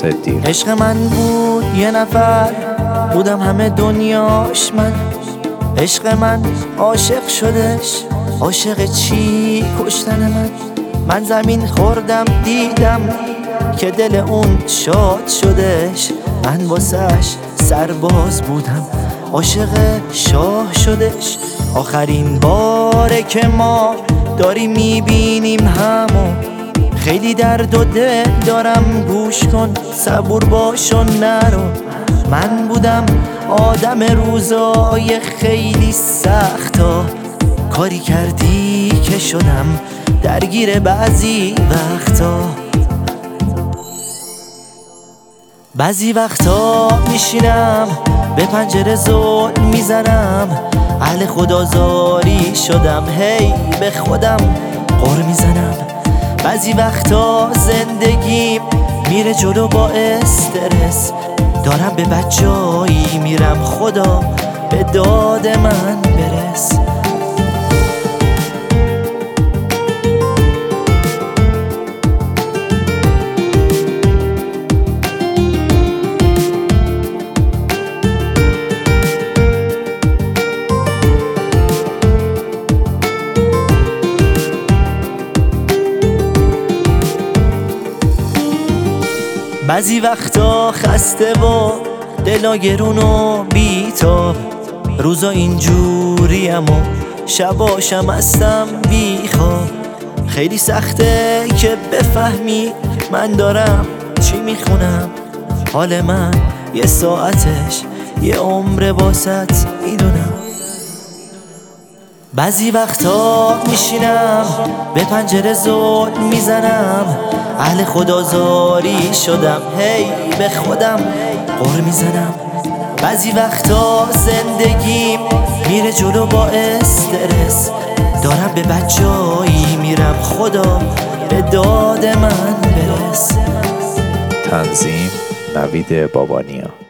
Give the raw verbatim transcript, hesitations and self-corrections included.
صدیق. عشق من بود یه نفر، بودم همه دنیاش من. عشق من عاشق شدش، عاشق چی کشتن من. من زمین خوردم دیدم که دل اون شاد شدش. من واسش سرباز بودم، عاشق شاه شدش. آخرین باره که ما داریم میبینیم همو، خیلی درد و دل دارم، گوش کن صبور باش و نرو. من بودم آدم روزای خیلی سختا، کاری کردی که شدم درگیر بعضی وقتا. بعضی وقتا میشینم به پنجره زل میزنم، اهل خدازاری شدم، هی به خودم غر میزنم. بعضی وقتا زندگیم میره جلو با استرس، دارم به بچه‌ای میرم، خدا به داد من برس. بعضی وقتا خسته و دلا گرون و بیتاب، روزا اینجوریم و شباشم هستم بیخواب. خیلی سخته که بفهمی من دارم چی میخونم، حال من یه ساعتش یه عمر واسط میدونم. بعضی وقتا میشینم به پنجره زل میزنم، اهل خدازاری شدم، هی به خودم غر میزنم. بعضی وقتا زندگیم میره جلو با استرس، دارم به بچه‌ای میرم، خدا به داد من برس. تنظیم نوید بابانیا.